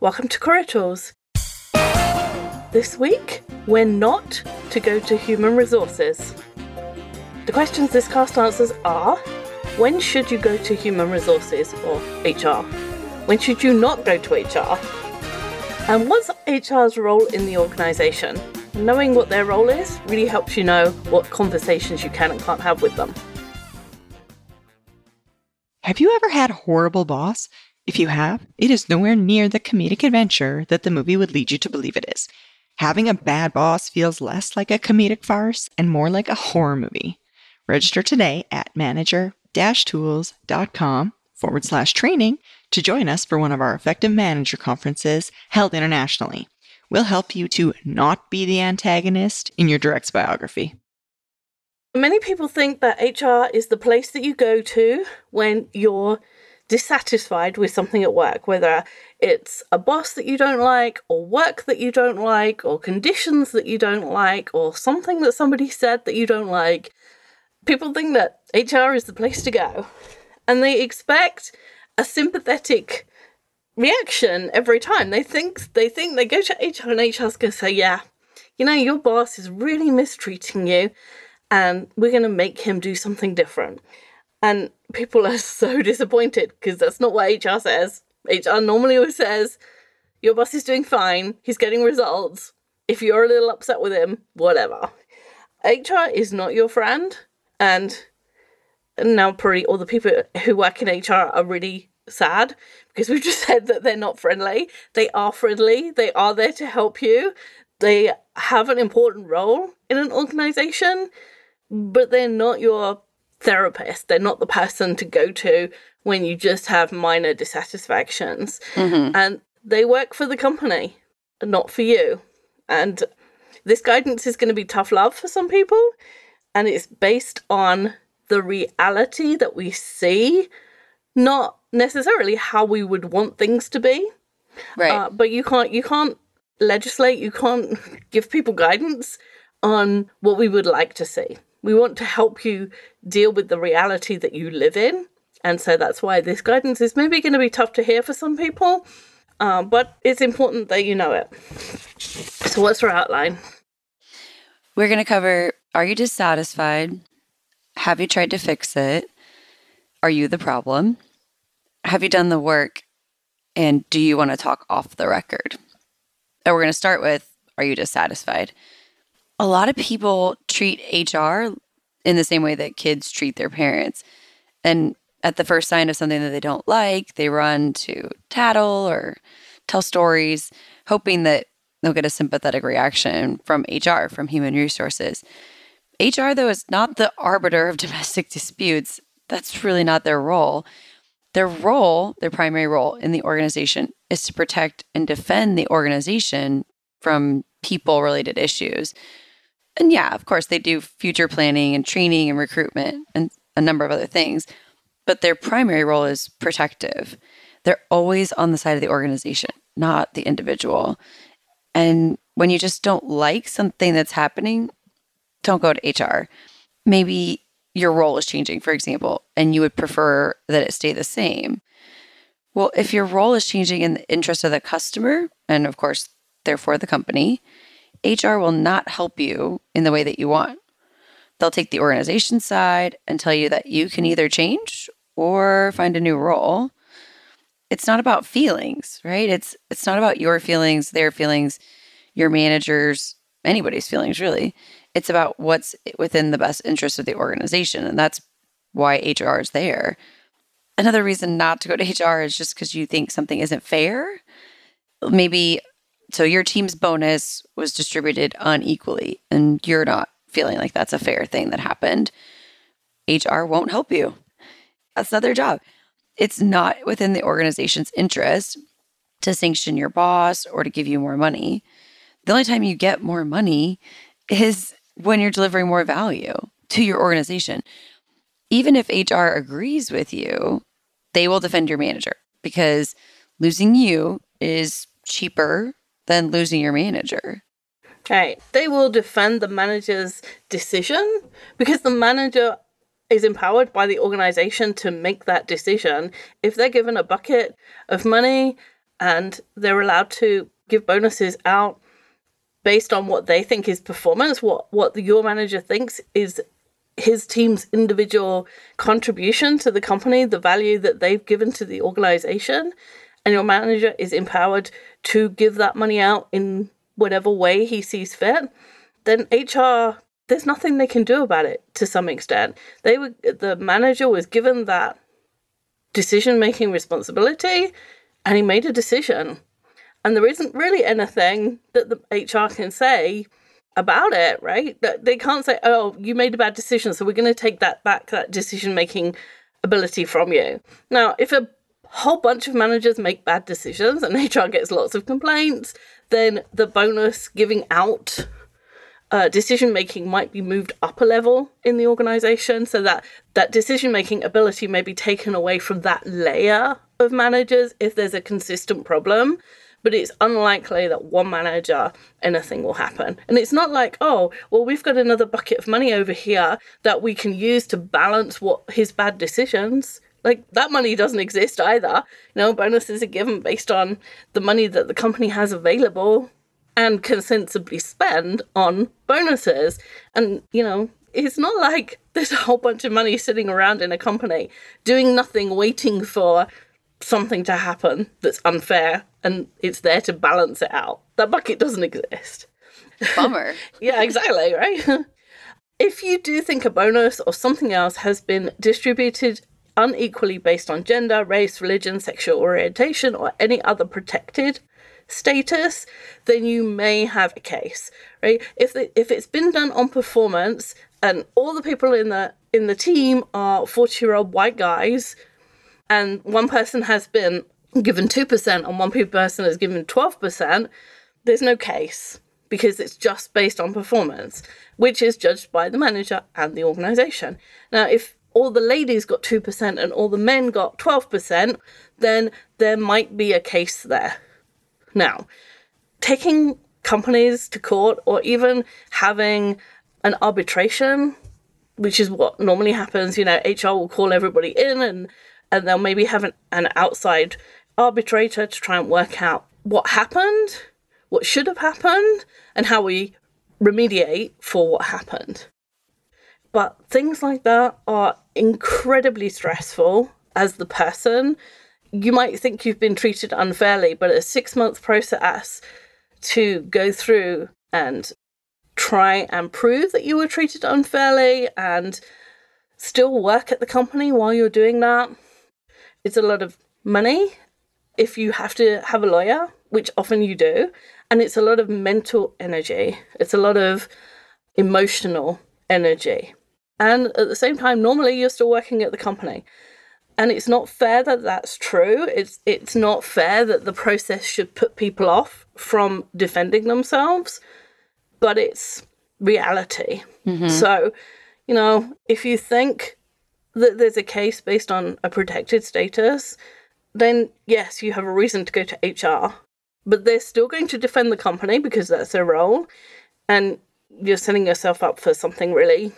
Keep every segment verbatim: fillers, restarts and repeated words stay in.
Welcome to Career Tools. This week, we're not to go to human resources. The questions this cast answers are: when should you go to human resources or H R? When should you not go to H R? And what's H R's role in the organisation? Knowing what their role is really helps you know what conversations you can and can't have with them. Have you ever had a horrible boss? If you have, it is nowhere near the comedic adventure that the movie would lead you to believe it is. Having a bad boss feels less like a comedic farce and more like a horror movie. Register today at manager-tools.com forward slash training to join us for one of our effective manager conferences held internationally. We'll help you to not be the antagonist in your direct's biography. Many people think that H R is the place that you go to when you're dissatisfied with something at work, whether it's a boss that you don't like, or work that you don't like, or conditions that you don't like, or something that somebody said that you don't like. People think that H R is the place to go, and they expect a sympathetic reaction every time. They think they think they go to H R, and H R's going to say, yeah, you know, your boss is really mistreating you, and we're going to make him do something different. And people are so disappointed because that's not what H R says. H R normally always says, your boss is doing fine, he's getting results. If you're a little upset with him, whatever. H R is not your friend. And now probably all the people who work in H R are really sad because we've just said that they're not friendly. They are friendly. They are there to help you. They have an important role in an organization, but they're not your therapist. They're not the person to go to when you just have minor dissatisfactions. Mm-hmm. And they work for the company, not for you. And this guidance is going to be tough love for some people. And it's based on the reality that we see, not necessarily how we would want things to be. Right. Uh, but you can't you can't legislate, you can't give people guidance on what we would like to see. We want to help you deal with the reality that you live in. And so that's why this guidance is maybe going to be tough to hear for some people, uh, but it's important that you know it. So what's our outline? We're going to cover, are you dissatisfied? Have you tried to fix it? Are you the problem? Have you done the work? And do you want to talk off the record? And we're going to start with, are you dissatisfied? A lot of people treat H R in the same way that kids treat their parents. And at the first sign of something that they don't like, they run to tattle or tell stories, hoping that they'll get a sympathetic reaction from H R, from human resources. H R, though, is not the arbiter of domestic disputes. That's really not their role. Their role, their primary role in the organization, is to protect and defend the organization from people-related issues. And yeah, of course, they do future planning and training and recruitment and a number of other things. But their primary role is protective. They're always on the side of the organization, not the individual. And when you just don't like something that's happening, don't go to H R. Maybe your role is changing, for example, and you would prefer that it stay the same. Well, if your role is changing in the interest of the customer, and of course, therefore the company, H R will not help you in the way that you want. They'll take the organization side and tell you that you can either change or find a new role. It's not about feelings, right? It's it's not about your feelings, their feelings, your managers, anybody's feelings, really. It's about what's within the best interest of the organization, and that's why H R is there. Another reason not to go to H R is just because you think something isn't fair. Maybe So your team's bonus was distributed unequally, and you're not feeling like that's a fair thing that happened. H R won't help you. That's not their job. It's not within the organization's interest to sanction your boss or to give you more money. The only time you get more money is when you're delivering more value to your organization. Even if H R agrees with you, they will defend your manager because losing you is cheaper than losing your manager. Right. They will defend the manager's decision because the manager is empowered by the organization to make that decision. If they're given a bucket of money and they're allowed to give bonuses out based on what they think is performance, what, what your manager thinks is his team's individual contribution to the company, the value that they've given to the organization, and your manager is empowered to give that money out in whatever way he sees fit, then H R, there's nothing they can do about it to some extent. They were, the manager was given that decision-making responsibility, and he made a decision. And there isn't really anything that the H R can say about it, right? They can't say, oh, you made a bad decision, so we're going to take that back, that decision-making ability from you. Now, if a whole bunch of managers make bad decisions and H R gets lots of complaints, then the bonus giving out uh, decision-making might be moved up a level in the organization, so that that decision-making ability may be taken away from that layer of managers if there's a consistent problem. But it's unlikely that one manager, anything will happen. And it's not like, oh, well, we've got another bucket of money over here that we can use to balance what his bad decisions. Like, that money doesn't exist either. You know, bonuses are given based on the money that the company has available and can sensibly spend on bonuses. And, you know, it's not like there's a whole bunch of money sitting around in a company doing nothing, waiting for something to happen that's unfair, and it's there to balance it out. That bucket doesn't exist. Bummer. Yeah, exactly, right? If you do think a bonus or something else has been distributed unequally based on gender, race, religion, sexual orientation, or any other protected status, then you may have a case, right? If the, if it's been done on performance and all the people in the in the team are forty-year-old white guys, and one person has been given two percent and one person has given twelve percent, there's no case because it's just based on performance, which is judged by the manager and the organization. Now, if all the ladies got two percent and all the men got twelve percent, then there might be a case there. Now, taking companies to court or even having an arbitration, which is what normally happens, you know, H R will call everybody in and and they'll maybe have an, an outside arbitrator to try and work out what happened, what should have happened, and how we remediate for what happened. But things like that are incredibly stressful as the person. You might think you've been treated unfairly, but a six-month process to go through and try and prove that you were treated unfairly and still work at the company while you're doing that, it's a lot of money if you have to have a lawyer, which often you do, and it's a lot of mental energy. It's a lot of emotional energy. And at the same time, normally you're still working at the company. And it's not fair that that's true. It's it's not fair that the process should put people off from defending themselves, but it's reality. Mm-hmm. So, you know, if you think that there's a case based on a protected status, then yes, you have a reason to go to H R. But they're still going to defend the company because that's their role. And you're setting yourself up for something really,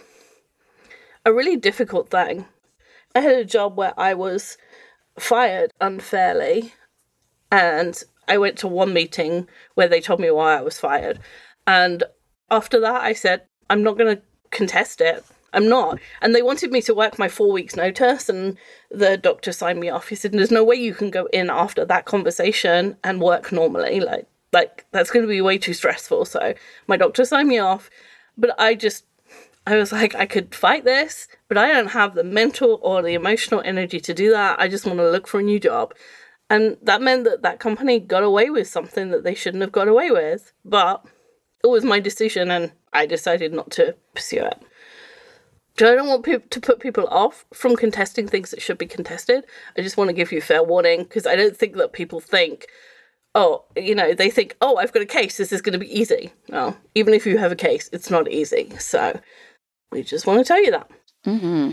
a really difficult thing. I had a job where I was fired unfairly, and I went to one meeting where they told me why I was fired. And after that, I said, I'm not going to contest it. I'm not. And they wanted me to work my four weeks notice, and the doctor signed me off. He said, there's no way you can go in after that conversation and work normally. Like, like that's going to be way too stressful. So my doctor signed me off, but I just, I was like, I could fight this, but I don't have the mental or the emotional energy to do that. I just want to look for a new job. And that meant that that company got away with something that they shouldn't have got away with. But it was my decision, and I decided not to pursue it. So I don't want pe- to put people off from contesting things that should be contested. I just want to give you fair warning, because I don't think that people think, oh, you know, they think, oh, I've got a case, this is going to be easy. Well, even if you have a case, it's not easy. So we just want to tell you that. Mm-hmm.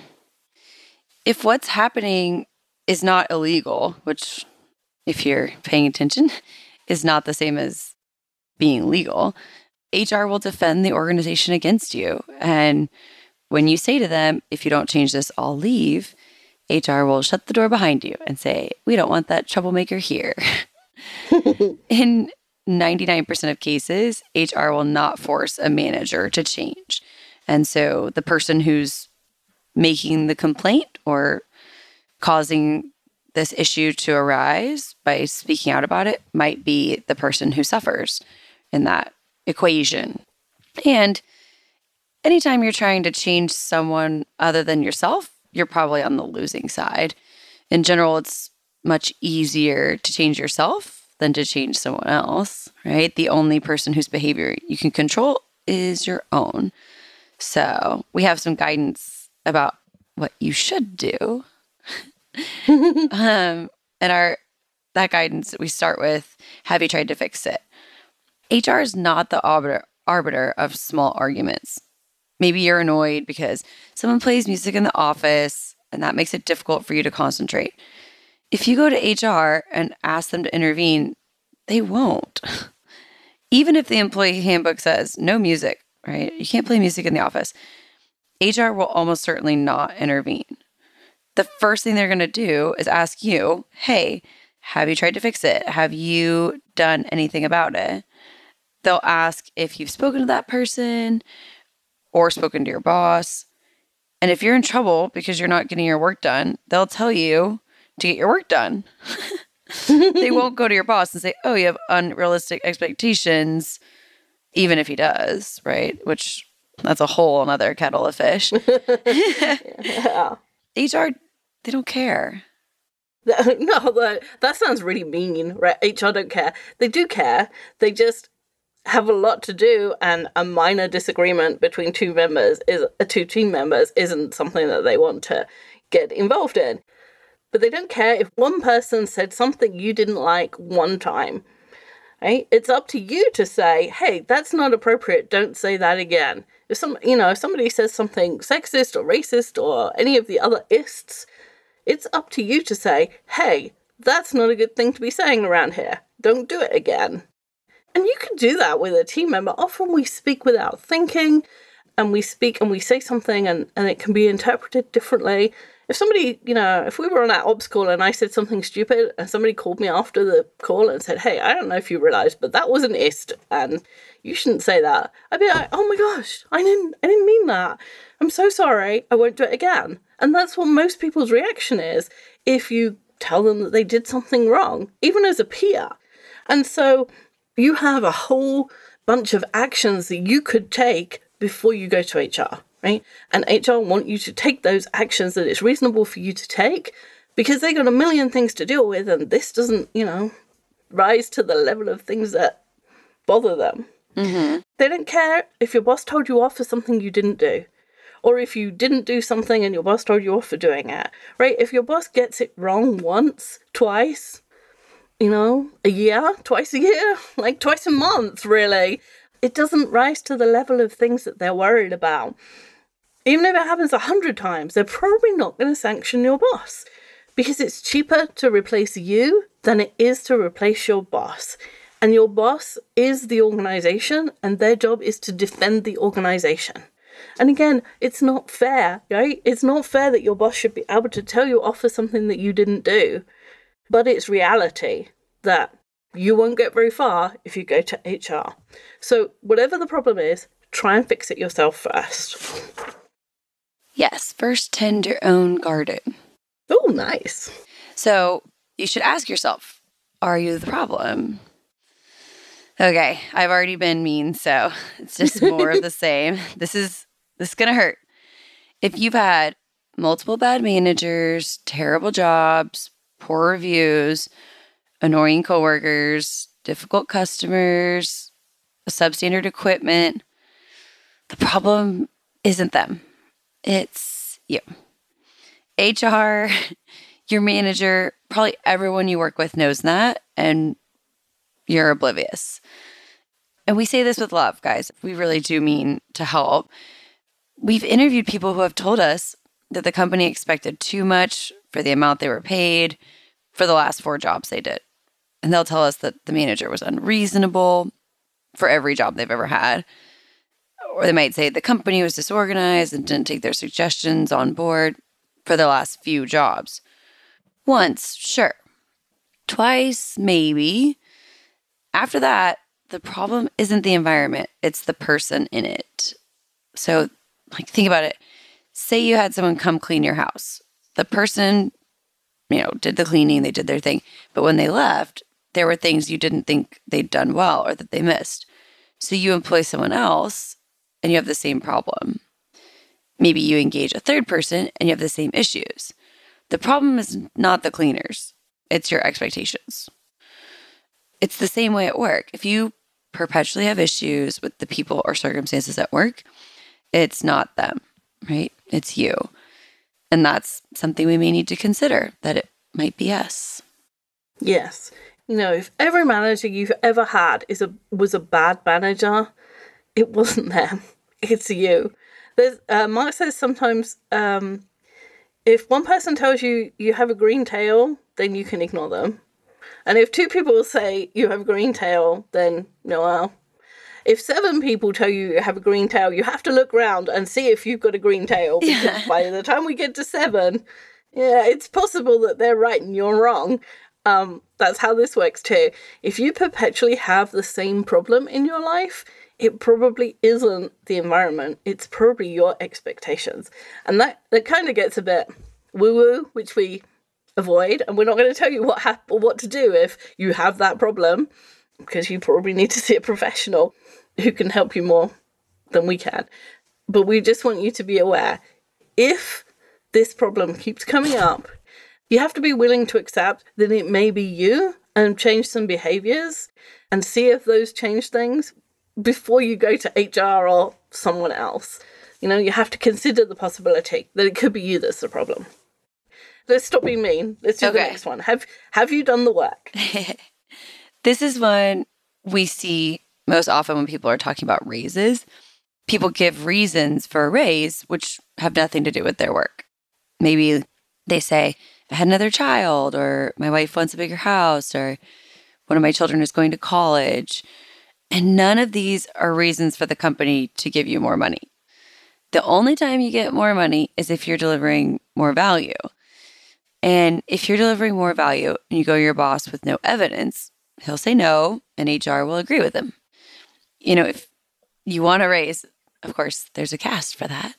If what's happening is not illegal, which, if you're paying attention, is not the same as being legal, H R will defend the organization against you. And when you say to them, if you don't change this, I'll leave, H R will shut the door behind you and say, we don't want that troublemaker here. In ninety-nine percent of cases, H R will not force a manager to change. And so the person who's making the complaint or causing this issue to arise by speaking out about it might be the person who suffers in that equation. And anytime you're trying to change someone other than yourself, you're probably on the losing side. In general, it's much easier to change yourself than to change someone else, right? The only person whose behavior you can control is your own. So we have some guidance about what you should do. um, and our that guidance, we start with, have you tried to fix it? H R is not the arbiter, arbiter of small arguments. Maybe you're annoyed because someone plays music in the office and that makes it difficult for you to concentrate. If you go to H R and ask them to intervene, they won't. Even if the employee handbook says no music, right? You can't play music in the office. H R will almost certainly not intervene. The first thing they're going to do is ask you, hey, have you tried to fix it? Have you done anything about it? They'll ask if you've spoken to that person or spoken to your boss. And if you're in trouble because you're not getting your work done, they'll tell you to get your work done. They won't go to your boss and say, oh, you have unrealistic expectations, even if he does, right? Which, that's a whole another kettle of fish. Yeah. H R, they don't care. No, that, that sounds really mean, right? H R don't care. They do care. They just have a lot to do, and a minor disagreement between two members is uh, two team members isn't something that they want to get involved in. But they don't care if one person said something you didn't like one time, right? It's up to you to say, hey, that's not appropriate. Don't say that again. If some, you know, if somebody says something sexist or racist or any of the other ists, it's up to you to say, hey, that's not a good thing to be saying around here. Don't do it again. And you can do that with a team member. Often we speak without thinking, and we speak and we say something and, and it can be interpreted differently. If somebody, you know, if we were on our ops call and I said something stupid and somebody called me after the call and said, hey, I don't know if you realized, but that was an ist and you shouldn't say that. I'd be like, oh my gosh, I didn't, I didn't mean that. I'm so sorry. I won't do it again. And that's what most people's reaction is if you tell them that they did something wrong, even as a peer. And so you have a whole bunch of actions that you could take before you go to H R, right? And H R want you to take those actions that it's reasonable for you to take because they got a million things to deal with, and this doesn't, you know, rise to the level of things that bother them. Mm-hmm. They don't care if your boss told you off for something you didn't do, or if you didn't do something and your boss told you off for doing it, right? If your boss gets it wrong once, twice, you know, a year, twice a year, like twice a month, really, it doesn't rise to the level of things that they're worried about. Even if it happens a hundred times, they're probably not going to sanction your boss because it's cheaper to replace you than it is to replace your boss. And your boss is the organization, and their job is to defend the organization. And again, it's not fair, right? It's not fair that your boss should be able to tell you off for something that you didn't do. But it's reality that you won't get very far if you go to H R. So whatever the problem is, try and fix it yourself first. Yes, first tend your own garden. Oh, nice. So you should ask yourself, are you the problem? Okay, I've already been mean, so it's just more of the same. This is this is gonna hurt. If you've had multiple bad managers, terrible jobs, poor reviews, annoying coworkers, difficult customers, substandard equipment, the problem isn't them. It's you. H R, your manager, probably everyone you work with knows that, and you're oblivious. And we say this with love, guys. We really do mean to help. We've interviewed people who have told us that the company expected too much for the amount they were paid for the last four jobs they did. And they'll tell us that the manager was unreasonable for every job they've ever had. Or they might say the company was disorganized and didn't take their suggestions on board for the last few jobs. Once, sure. twice, maybe. After that, the problem isn't the environment, it's the person in it. So, like, think about it. Say you had someone come clean your house. The person, you know, did the cleaning, they did their thing. But when they left, there were things you didn't think they'd done well or that they missed. So you employ someone else and you have the same problem. Maybe you engage a third person and you have the same issues. The problem is not the cleaners. It's your expectations. It's the same way at work. If you perpetually have issues with the people or circumstances at work, it's not them, right? It's you. And that's something we may need to consider, that it might be us. Yes. You know, if every manager you've ever had is a was a bad manager, it wasn't them. It's you. There's, uh, Mark says sometimes um, if one person tells you you have a green tail, then you can ignore them. And if two people say you have a green tail, then no, well. If seven people tell you you have a green tail, you have to look around and see if you've got a green tail. Because yeah. by the time we get to seven, yeah, it's possible that they're right and you're wrong. Um, that's how this works too. If you perpetually have the same problem in your life, it probably isn't the environment. It's probably your expectations. And that, that kind of gets a bit woo-woo, which we avoid. And we're not going to tell you what hap- what to do if you have that problem, because you probably need to see a professional who can help you more than we can. But we just want you to be aware, if this problem keeps coming up, you have to be willing to accept that it may be you and change some behaviors and see if those change things before you go to H R or someone else. You know, you have to consider the possibility that it could be you that's the problem. Let's stop being mean. Let's do okay. the next one. Have Have you done the work? This is one we see most often when people are talking about raises. People give reasons for a raise which have nothing to do with their work. Maybe they say, I had another child, or my wife wants a bigger house, or one of my children is going to college. And none of these are reasons for the company to give you more money. The only time you get more money is if you're delivering more value. And if you're delivering more value and you go to your boss with no evidence, he'll say no, and H R will agree with him. You know, if you want a raise, of course, there's a cast for that.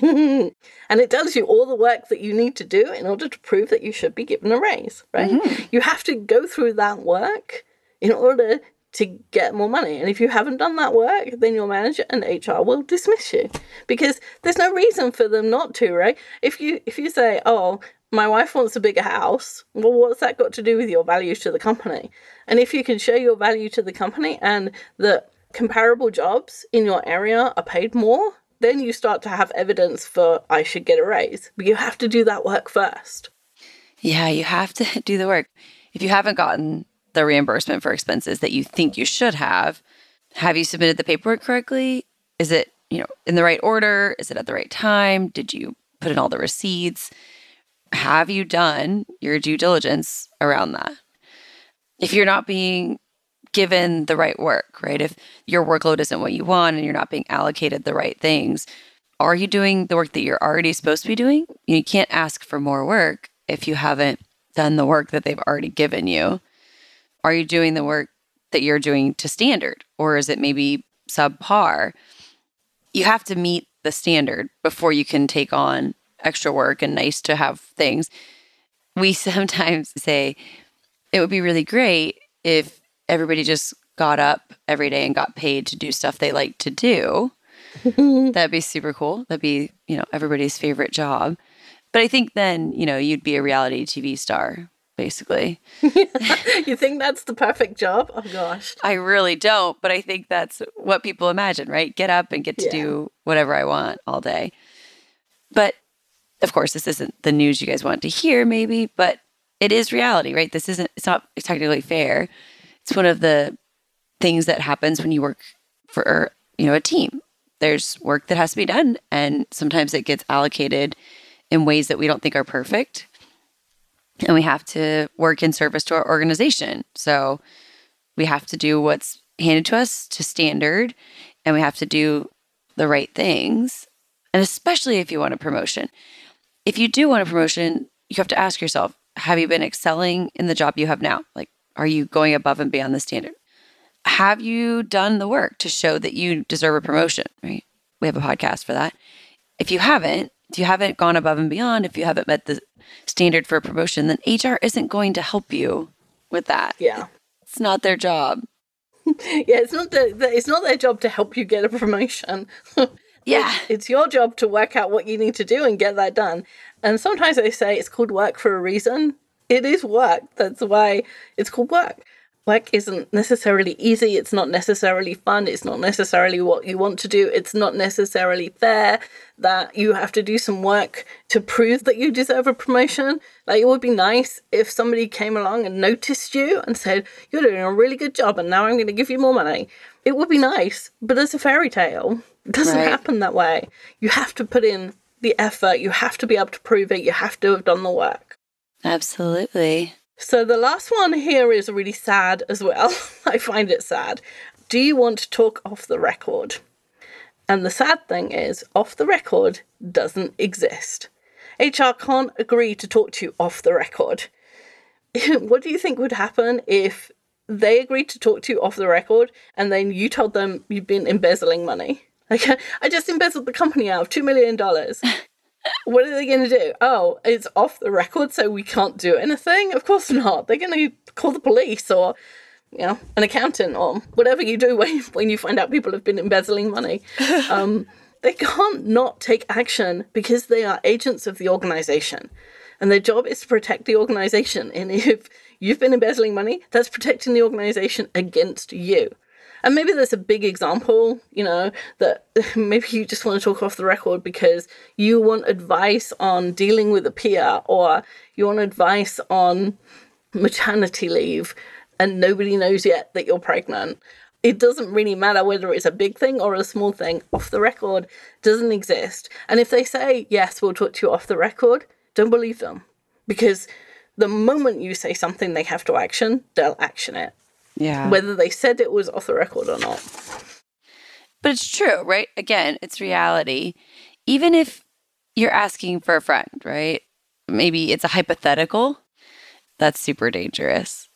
And it tells you all the work that you need to do in order to prove that you should be given a raise, right? Mm-hmm. You have to go through that work in order to get more money. And if you haven't done that work, then your manager and H R will dismiss you, because there's no reason for them not to, right? If you if you say, oh, my wife wants a bigger house, well, what's that got to do with your value to the company? And if you can show your value to the company and that comparable jobs in your area are paid more, then you start to have evidence for, I should get a raise. But you have to do that work first. Yeah, you have to do the work. If you haven't gotten the reimbursement for expenses that you think you should have, have you submitted the paperwork correctly? Is it, you know, in the right order? Is it at the right time? Did you put in all the receipts? Have you done your due diligence around that? If you're not being given the right work, right? If your workload isn't what you want and you're not being allocated the right things, are you doing the work that you're already supposed to be doing? You can't ask for more work if you haven't done the work that they've already given you. Are you doing the work that you're doing to standard, or is it maybe subpar? You have to meet the standard before you can take on extra work and nice to have things. We sometimes say it would be really great if everybody just got up every day and got paid to do stuff they like to do. That'd be super cool. That'd be, you know, everybody's favorite job. But I think then, you know, you'd be a reality T V star, basically. You think that's the perfect job? Oh, gosh. I really don't, but I think that's what people imagine, right? Get up and get to yeah. do whatever I want all day. But of course, this isn't the news you guys want to hear, maybe, but it is reality, right? This isn't, it's not technically fair. It's one of the things that happens when you work for, you know, a team. There's work that has to be done, and sometimes it gets allocated in ways that we don't think are perfect. And we have to work in service to our organization. So we have to do what's handed to us to standard, and we have to do the right things. And especially if you want a promotion. If you do want a promotion, you have to ask yourself, Have you been excelling in the job you have now? Like, are you going above and beyond the standard? Have you done the work to show that you deserve a promotion, right? We have a podcast for that. If you haven't, if you haven't gone above and beyond, if you haven't met the standard for a promotion, then H R isn't going to help you with that. Yeah. It's not their job. Yeah, it's not the, the, it's not their job to help you get a promotion. Yeah. It's, it's your job to work out what you need to do and get that done. And sometimes they say it's called work for a reason. It is work. That's why it's called work. Work isn't necessarily easy. It's not necessarily fun. It's not necessarily what you want to do. It's not necessarily fair that you have to do some work to prove that you deserve a promotion. Like, it would be nice if somebody came along and noticed you and said, you're doing a really good job and now I'm going to give you more money. It would be nice, but it's a fairy tale. It doesn't Right. happen that way. You have to put in the effort. You have to be able to prove it. You have to have done the work. Absolutely. So the last one here is really sad as well. I find it sad. Do you want to talk off the record? And the sad thing is, off the record doesn't exist. H R can't agree to talk to you off the record. What do you think would happen if they agreed to talk to you off the record and then you told them you've been embezzling money? Like, I just embezzled the company out of two million dollars. What are they going to do? Oh, it's off the record, so we can't do anything? Of course not. They're going to call the police or, you know, an accountant or whatever you do when, when you find out people have been embezzling money. Um, they can't not take action because they are agents of the organization. And their job is to protect the organization. And if you've been embezzling money, that's protecting the organization against you. And maybe there's a big example, you know, that maybe you just want to talk off the record because you want advice on dealing with a peer, or you want advice on maternity leave and nobody knows yet that you're pregnant. It doesn't really matter whether it's a big thing or a small thing. Off the record doesn't exist. And if they say, yes, we'll talk to you off the record, don't believe them. Because the moment you say something they have to action, they'll action it. Yeah. Whether they said it was off the record or not. But it's true, right? Again, it's reality. Even if you're asking for a friend, right? Maybe it's a hypothetical. That's super dangerous.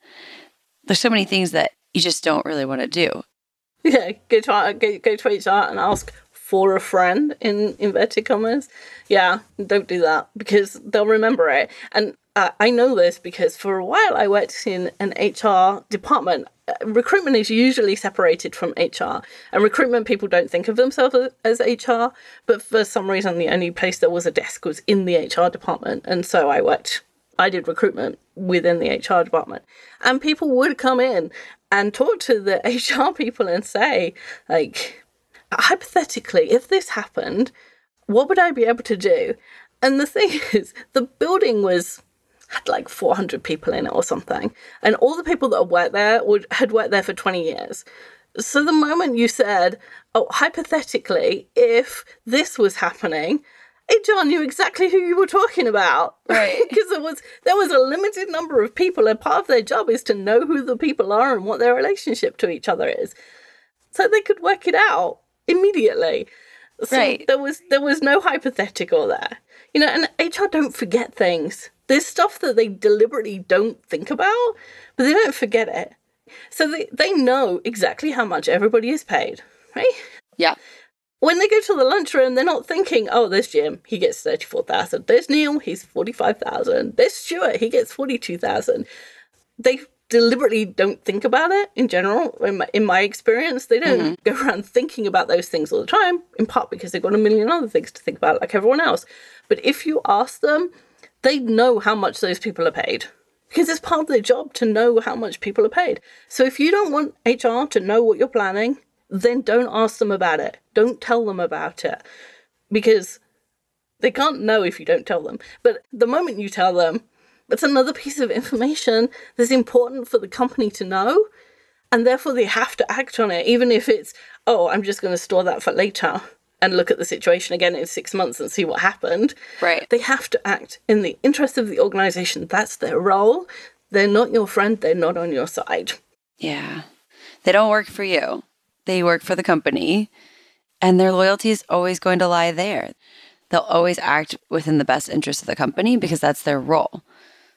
There's so many things that you just don't really want to do. Yeah, go to, go, go to H R and ask for a friend in inverted commas. Yeah, don't do that because they'll remember it. And uh, I know this because for a while I worked in an H R department. Uh, recruitment is usually separated from H R, and recruitment people don't think of themselves as, as H R, but for some reason the only place there was a desk was in the H R department, and so I worked, I did recruitment within the H R department. And people would come in and talk to the H R people and say, like, hypothetically, if this happened, what would I be able to do? And the thing is, the building was had like four hundred people in it or something. And all the people that worked there would had worked there for twenty years. So the moment you said, oh, hypothetically, if this was happening, H R knew exactly who you were talking about. Right. Because there was there was a limited number of people, and part of their job is to know who the people are and what their relationship to each other is. So they could work it out immediately. So Right. there was there was no hypothetical there. You know, and H R don't forget things. There's stuff that they deliberately don't think about, but they don't forget it. So they, they know exactly how much everybody is paid, right? Yeah. When they go to the lunchroom, they're not thinking, oh, there's Jim, he gets thirty-four thousand. There's Neil, he's forty-five thousand. There's Stuart, he gets forty-two thousand. They deliberately don't think about it in general. In my, in my experience, they don't mm-hmm. go around thinking about those things all the time, in part because they've got a million other things to think about like everyone else. But if you ask them, they know how much those people are paid because it's part of their job to know how much people are paid. So if you don't want H R to know what you're planning, then don't ask them about it. Don't tell them about it because they can't know if you don't tell them. But the moment you tell them, it's another piece of information that's important for the company to know, and therefore they have to act on it, even if it's, oh, I'm just going to store that for later and look at the situation again in six months and see what happened. Right. They have to act in the interest of the organization. That's their role. They're not your friend. They're not on your side. Yeah. They don't work for you. They work for the company, and their loyalty is always going to lie there. They'll always act within the best interest of the company because that's their role.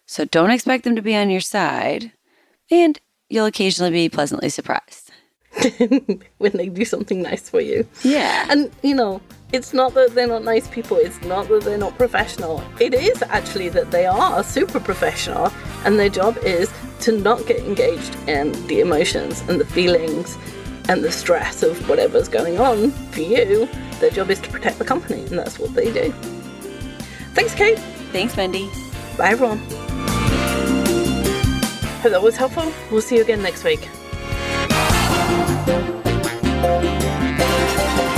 So don't expect them to be on your side, and you'll occasionally be pleasantly surprised. When they do something nice for you. Yeah. And, you know, it's not that they're not nice people. It's not that they're not professional. It is actually that they are super professional. And their job is to not get engaged in the emotions and the feelings and the stress of whatever's going on for you. Their job is to protect the company. And that's what they do. Thanks, Kate. Thanks, Wendy. Bye, everyone. Hope that was helpful. We'll see you again next week. Thank you.